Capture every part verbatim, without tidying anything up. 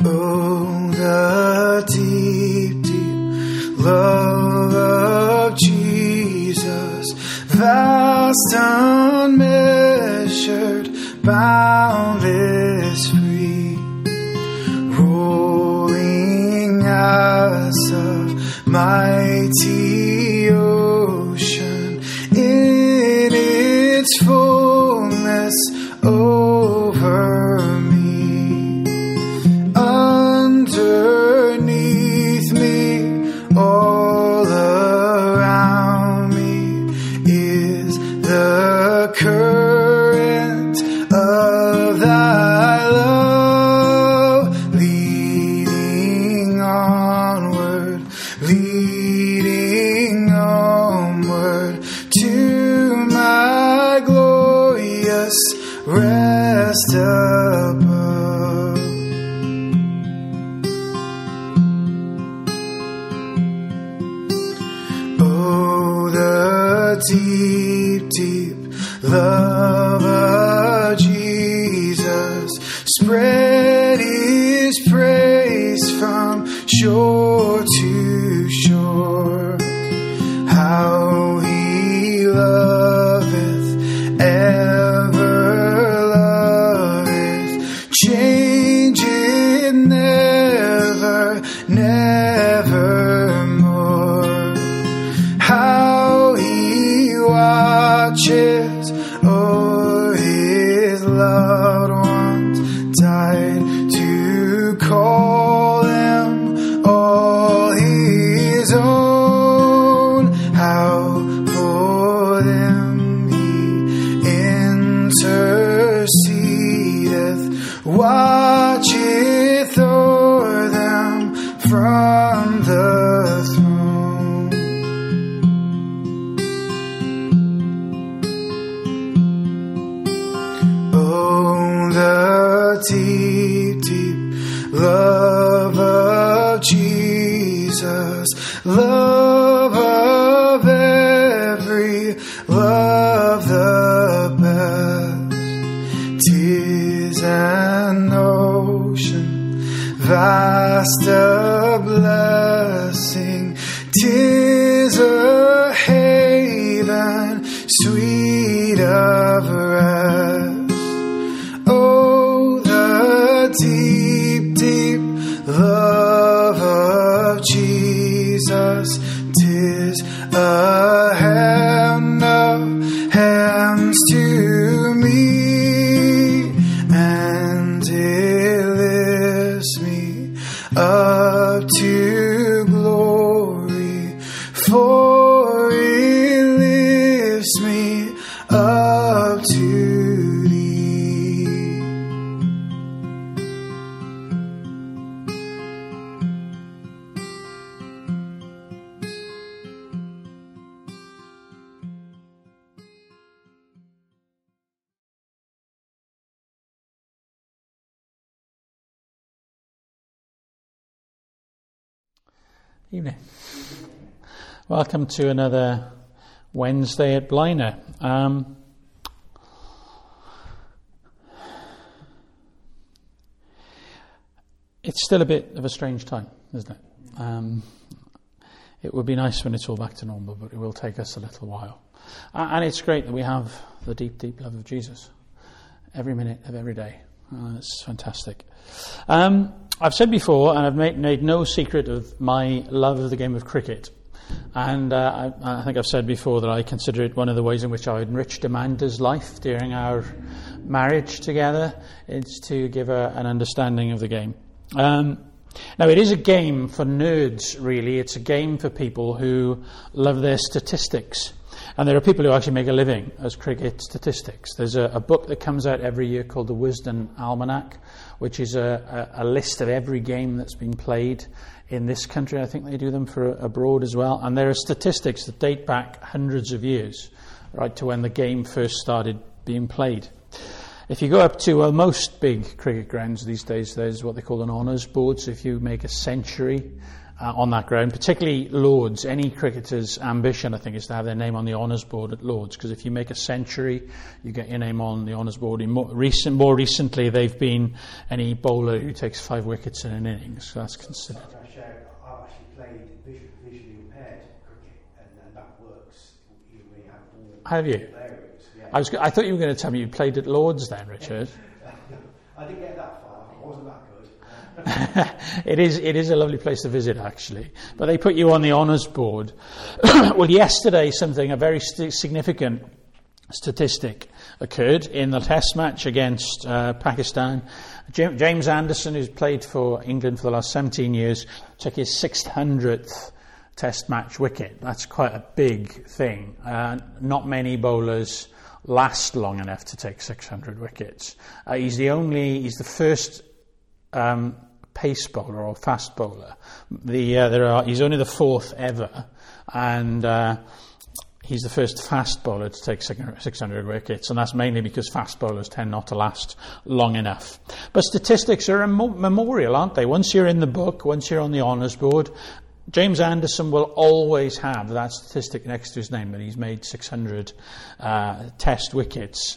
Oh, the deep, deep love of Jesus, vast, unmeasured, boundless, free, rolling as a mighty ocean in its fullness over me. Underneath me, all around me, is the current of thy love, leading onward, leading onward to my glorious rest above. Oh, the deep, deep love of Jesus, spread his praise from shore to shore. How he loveth, ever loveth, changeth never, nevermore. How he watches o'er his loved ones, died to call them all his own. How for them he intercedeth, watcheth o'er them from the throne. Oh, the deep, deep love of Jesus, love of every love the best. 'Tis an ocean vast, a blessing, 'tis a haven sweet of rest. Oh, the deep, deep love of Jesus, 'tis a hand of hands to me, and it lifts me up to glory, for it lifts me up to thee. Evening. Welcome to another Wednesday at Bliner. Um, it's still a bit of a strange time, isn't it? Um, it would be nice when it's all back to normal, but it will take us a little while. Uh, and it's great that we have the deep, deep love of Jesus every minute of every day. Uh, it's fantastic. Um, I've said before, and I've made, made no secret of my love of the game of cricket. And uh, I, I think I've said before that I consider it one of the ways in which I enriched Amanda's life during our marriage together, is to give her an understanding of the game. Um, now, it is a game for nerds, really. It's a game for people who love their statistics. And there are people who actually make a living as cricket statistics. There's a, a book that comes out every year called the Wisden Almanac, which is a, a, a list of every game that's been played in this country. I think they do them for abroad as well. And there are statistics that date back hundreds of years, right to when the game first started being played. If you go up to uh, most big cricket grounds these days, there's what they call an honours board. So if you make a century uh, on that ground, particularly Lords. Any cricketer's ambition, I think, is to have their name on the honours board at Lords, because if you make a century, you get your name on the honours board. In more, recent, more recently, they've been any bowler who takes five wickets in an innings, so that's considered. I've actually played visually impaired cricket, and that works. You may have all have you? areas. Yeah. I was. I thought you were going to tell me you played at Lords then, Richard. I didn't get that far. I wasn't that good. it is it is a lovely place to visit, actually. But they put you on the honours board. Well, yesterday something, a very st- significant statistic occurred in the Test match against uh, Pakistan. J- James Anderson, who's played for England for the last seventeen years, took his six hundredth Test match wicket. That's quite a big thing. Uh, not many bowlers last long enough to take six hundred wickets. Uh, he's the only, he's the first um, pace bowler or fast bowler. The uh, there are he's only the fourth ever, and uh, he's the first fast bowler to take six hundred wickets, and that's mainly because fast bowlers tend not to last long enough. But statistics are a memorial, aren't they? Once you're in the book, once you're on the honours board, James Anderson will always have that statistic next to his name, that he's made six hundred uh, Test wickets.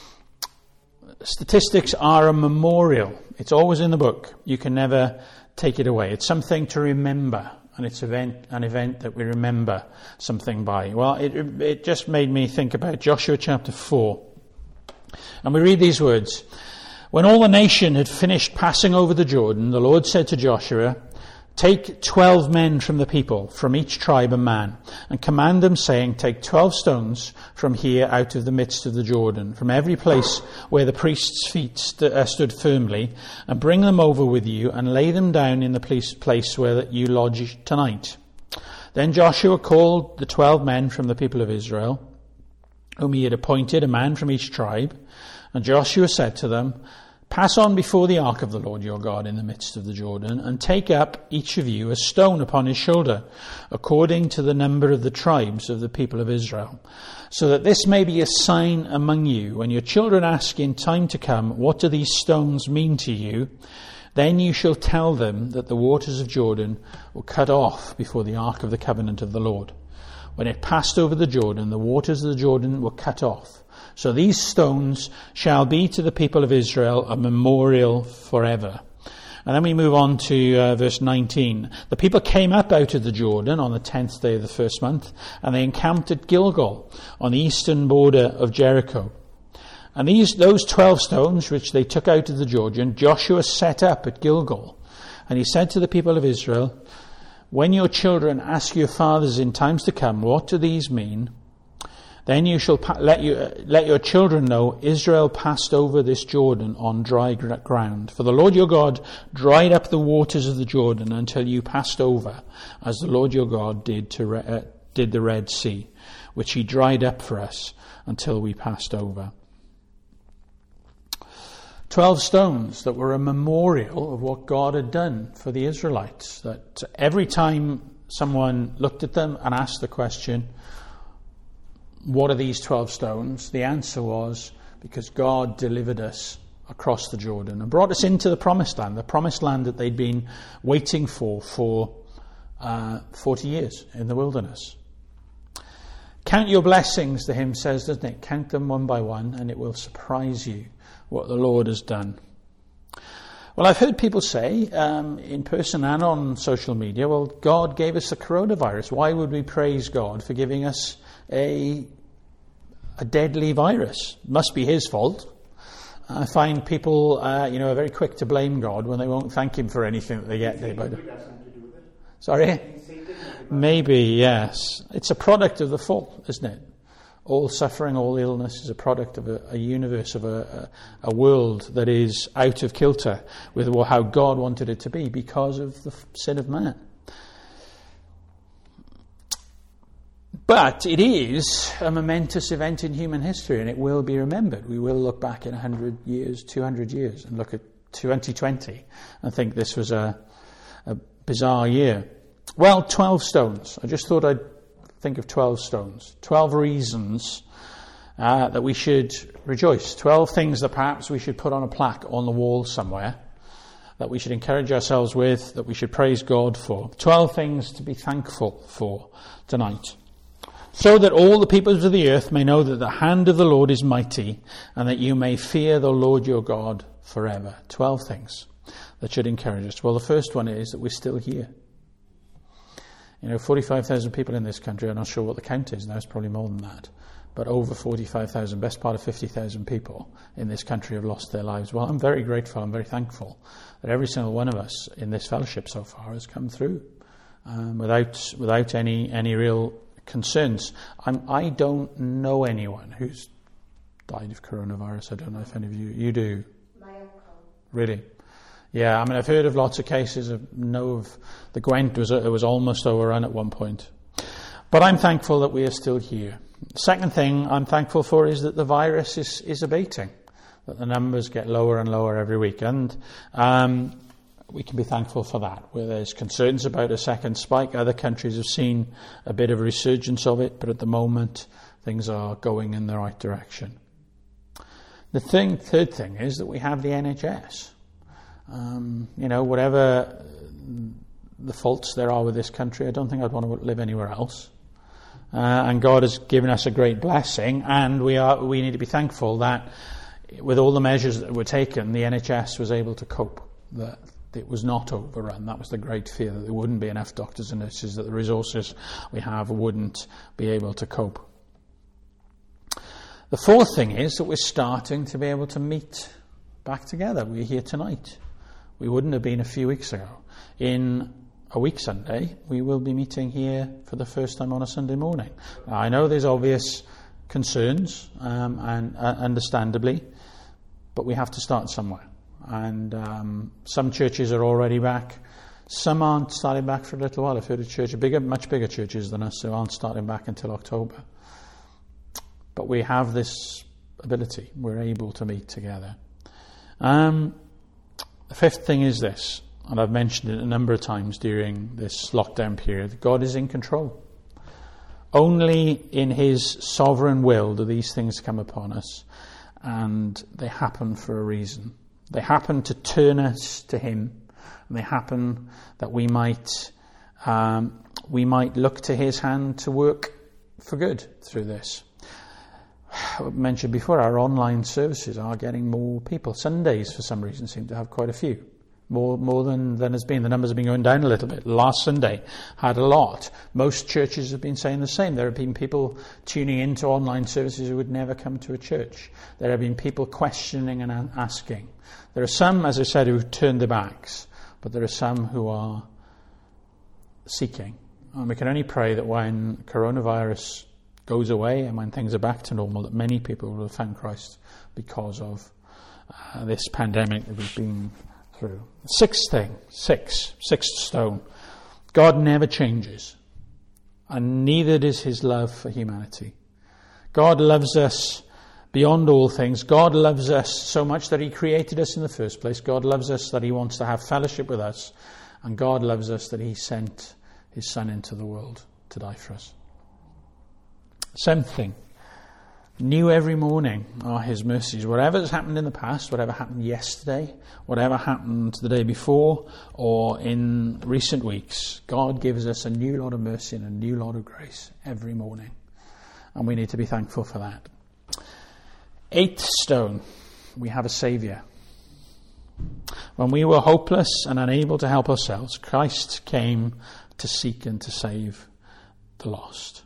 Statistics are a memorial. It's always in the book. You can never take it away. It's something to remember, and it's event, an event that we remember something by. Well, it, it just made me think about Joshua chapter four. And we read these words. When all the nation had finished passing over the Jordan, the Lord said to Joshua, take twelve men from the people, from each tribe a man, and command them, saying, take twelve stones from here out of the midst of the Jordan, from every place where the priest's feet st- uh, stood firmly, and bring them over with you, and lay them down in the place, place where you lodge tonight. Then Joshua called the twelve men from the people of Israel, whom he had appointed, a man from each tribe, and Joshua said to them, pass on before the ark of the Lord your God in the midst of the Jordan, and take up each of you a stone upon his shoulder, according to the number of the tribes of the people of Israel, so that this may be a sign among you. When your children ask in time to come, what do these stones mean to you? Then you shall tell them that the waters of Jordan were cut off before the ark of the covenant of the Lord. When it passed over the Jordan, the waters of the Jordan were cut off. So these stones shall be to the people of Israel a memorial forever. And then we move on to uh, verse nineteen. The people came up out of the Jordan on the tenth day of the first month, and they encamped at Gilgal on the eastern border of Jericho. And these those twelve stones which they took out of the Jordan, Joshua set up at Gilgal. And he said to the people of Israel, when your children ask your fathers in times to come, what do these mean? Then you shall pa- let, you, uh, let your children know Israel passed over this Jordan on dry gr- ground. For the Lord your God dried up the waters of the Jordan until you passed over, as the Lord your God did to re- uh, did the Red Sea, which he dried up for us until we passed over. Twelve stones that were a memorial of what God had done for the Israelites. That every time someone looked at them and asked the question, what are these twelve stones? The answer was, because God delivered us across the Jordan and brought us into the promised land, the promised land that they'd been waiting for for uh, forty years in the wilderness. Count your blessings, the hymn says, doesn't it? Count them one by one, and it will surprise you what the Lord has done. Well, I've heard people say, um, in person and on social media, well, God gave us the coronavirus. Why would we praise God for giving us a a deadly virus? Must be his fault. I find people, uh, you know, are very quick to blame God when they won't thank him for anything that they get day by day. Sorry? Maybe, yes. It's a product of the fall, isn't it? All suffering, all illness is a product of a, a universe, of a, a, a world that is out of kilter with how God wanted it to be because of the sin of man. But it is a momentous event in human history, and it will be remembered. We will look back in one hundred years, two hundred years, and look at twenty twenty and think this was a, a bizarre year. Well, twelve stones. I just thought I'd think of twelve stones. twelve reasons uh, that we should rejoice. twelve things that perhaps we should put on a plaque on the wall somewhere that we should encourage ourselves with, that we should praise God for. Twelve things to be thankful for tonight. So that all the peoples of the earth may know that the hand of the Lord is mighty, and that you may fear the Lord your God forever. Twelve things that should encourage us. Well, the first one is that we're still here. You know, forty-five thousand people in this country. I'm not sure what the count is now. It's probably more than that. But over forty-five thousand, best part of fifty thousand people in this country have lost their lives. Well, I'm very grateful, I'm very thankful that every single one of us in this fellowship so far has come through um, without without any any real concerns. I'm, I don't know anyone who's died of coronavirus. I don't know if any of you, you do. My uncle. Really? Yeah, I mean, I've heard of lots of cases. I know of the Gwent was, it was almost overrun at one point. But I'm thankful that we are still here. Second thing I'm thankful for is that the virus is, is abating, that the numbers get lower and lower every week. And um, we can be thankful for that. Where there's concerns about a second spike, other countries have seen a bit of a resurgence of it, but at the moment things are going in the right direction. The thing, third thing is that we have the N H S. Um, you know, whatever the faults there are with this country, I don't think I'd want to live anywhere else. Uh, and God has given us a great blessing, and we are we need to be thankful that with all the measures that were taken, the N H S was able to cope, that it was not overrun. That was the great fear, that there wouldn't be enough doctors and nurses, that the resources we have wouldn't be able to cope. The fourth thing is that we're starting to be able to meet back together. We're here tonight. We wouldn't have been a few weeks ago. In a week Sunday, we will be meeting here for the first time on a Sunday morning. Now, I know there's obvious concerns, um, and uh, understandably, but we have to start somewhere. And um, some churches are already back. Some aren't starting back for a little while. I've heard of churches, bigger, much bigger churches than us, who aren't starting back until October. But we have this ability. We're able to meet together. Um, the fifth thing is this, and I've mentioned it a number of times during this lockdown period. God is in control. Only in his sovereign will do these things come upon us, and they happen for a reason. They happen to turn us to him, and they happen that we might um, we might look to his hand to work for good through this. I mentioned before, our online services are getting more people. Sundays, for some reason, seem to have quite a few. More more than, than has been. The numbers have been going down a little bit. Last Sunday had a lot. Most churches have been saying the same. There have been people tuning into online services who would never come to a church. There have been people questioning and asking. There are some, as I said, who've turned their backs, but there are some who are seeking. And we can only pray that when coronavirus goes away and when things are back to normal, that many people will have found Christ because of uh, this pandemic that we've been through. Sixth thing, six, sixth stone. God never changes, and neither does his love for humanity. God loves us beyond all things. God loves us so much that he created us in the first place. God loves us that he wants to have fellowship with us, and God loves us that he sent his Son into the world to die for us. Seventh thing, new every morning are his mercies. Whatever has happened in the past, whatever happened yesterday, whatever happened the day before, or in recent weeks, God gives us a new lot of mercy and a new lot of grace every morning. And we need to be thankful for that. Eighth stone, we have a Saviour. When we were hopeless and unable to help ourselves, Christ came to seek and to save the lost.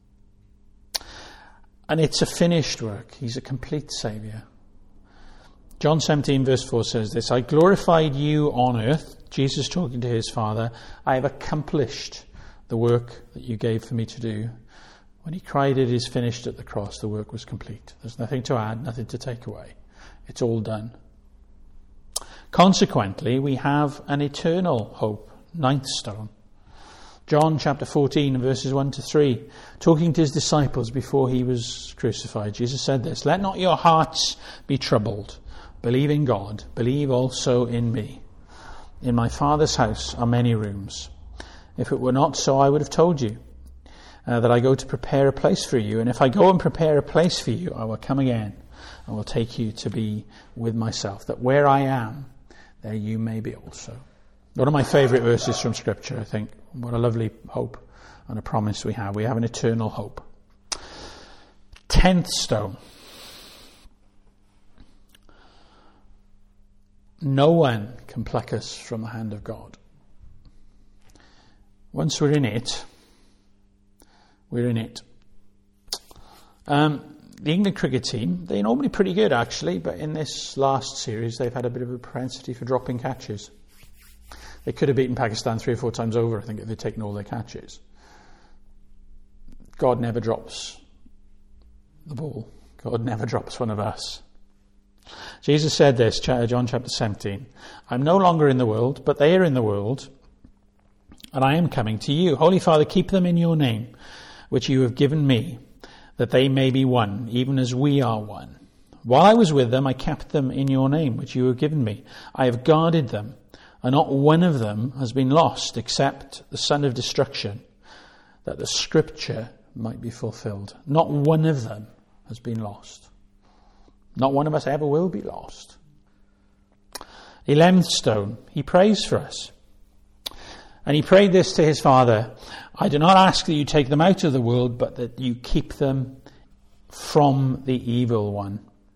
And it's a finished work. He's a complete Saviour. John seventeen verse four says this, I glorified you on earth, Jesus talking to his Father, I have accomplished the work that you gave for me to do. When he cried it is finished at the cross, the work was complete. There's nothing to add, nothing to take away. It's all done. Consequently, we have an eternal hope. Ninth stone. John chapter fourteen, verses one to three, talking to his disciples before he was crucified, Jesus said this, let not your hearts be troubled. Believe in God. Believe also in me. In my Father's house are many rooms. If it were not so, I would have told you uh, that I go to prepare a place for you. And if I go and prepare a place for you, I will come again and will take you to be with myself, that where I am, there you may be also. One of my favourite verses from Scripture, I think. What a lovely hope and a promise we have. We have an eternal hope. Tenth stone. No one can pluck us from the hand of God. Once we're in it, we're in it. Um, the England cricket team, they're normally pretty good actually, but in this last series they've had a bit of a propensity for dropping catches. They could have beaten Pakistan three or four times over, I think, if they'd taken all their catches. God never drops the ball. God never drops one of us. Jesus said this, John chapter seventeen, I'm no longer in the world, but they are in the world, and I am coming to you. Holy Father, keep them in your name, which you have given me, that they may be one, even as we are one. While I was with them, I kept them in your name, which you have given me. I have guarded them, and not one of them has been lost, except the son of destruction, that the scripture might be fulfilled. Not one of them has been lost. Not one of us ever will be lost. Eleventh stone, he prays for us. And he prayed this to his Father, I do not ask that you take them out of the world, but that you keep them from the evil one.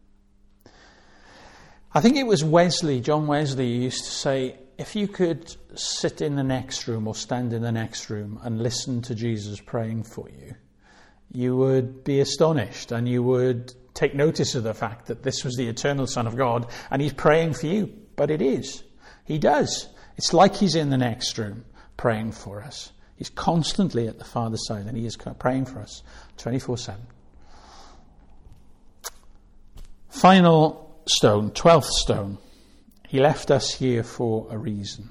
I think it was Wesley, John Wesley, who used to say, if you could sit in the next room or stand in the next room and listen to Jesus praying for you, you would be astonished and you would take notice of the fact that this was the eternal Son of God and he's praying for you. But it is. He does. It's like he's in the next room praying for us. He's constantly at the Father's side and he is praying for us twenty-four seven. Final stone, twelfth stone. He left us here for a reason.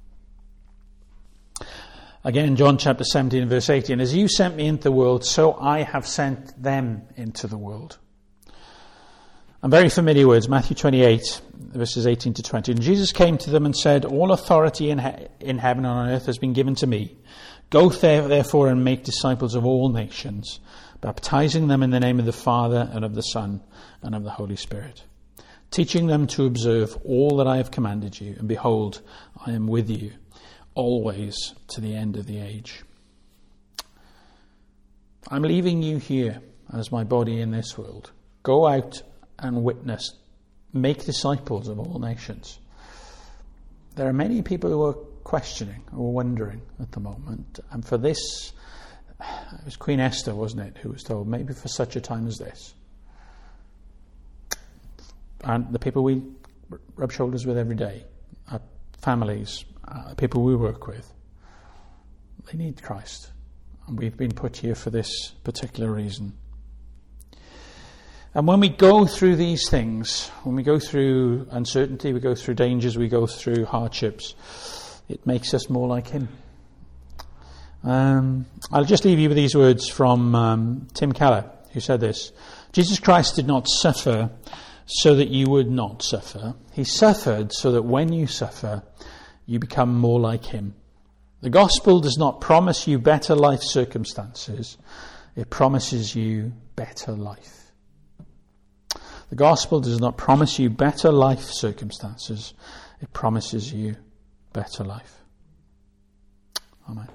Again, John chapter seventeen and verse eighteen. As you sent me into the world, so I have sent them into the world. And very familiar words, Matthew twenty-eight, verses eighteen to twenty. And Jesus came to them and said, all authority in, he- in heaven and on earth has been given to me. Go there, therefore and make disciples of all nations, baptizing them in the name of the Father and of the Son and of the Holy Spirit, teaching them to observe all that I have commanded you. And behold, I am with you always to the end of the age. I'm leaving you here as my body in this world. Go out and witness, make disciples of all nations. There are many people who are questioning or wondering at the moment, and for this, it was Queen Esther, wasn't it, who was told, maybe for such a time as this. And the people we rub shoulders with every day, our families, uh, people we work with, they need Christ, and we've been put here for this particular reason. And when we go through these things, when we go through uncertainty, we go through dangers, we go through hardships, it makes us more like him. Um, I'll just leave you with these words from um, Tim Keller, who said this. Jesus Christ did not suffer so that you would not suffer. He suffered so that when you suffer, you become more like him. The gospel does not promise you better life circumstances. It promises you better life. The gospel does not promise you better life circumstances. It promises you better life. Amen.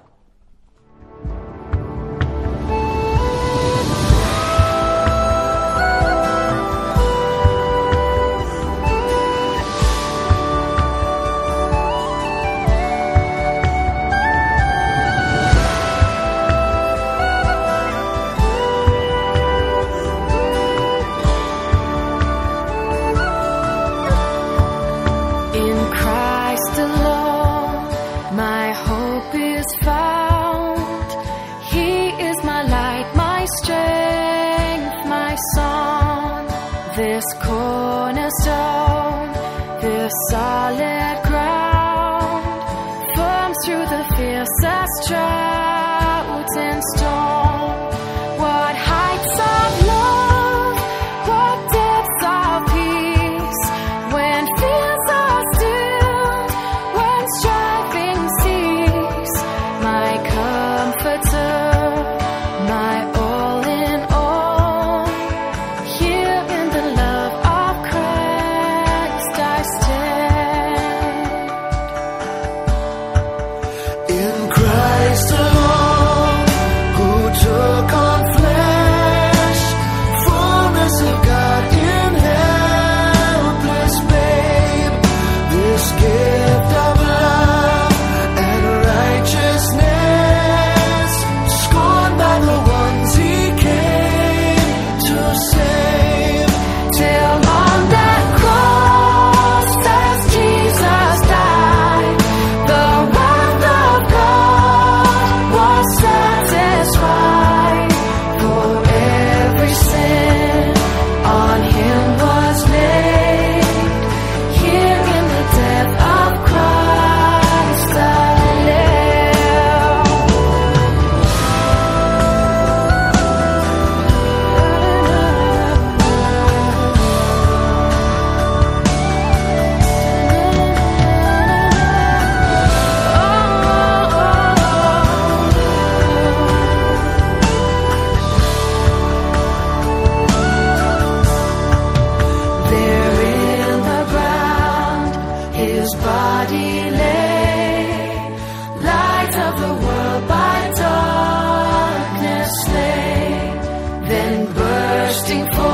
Here in the love of Christ I stand. thirsting for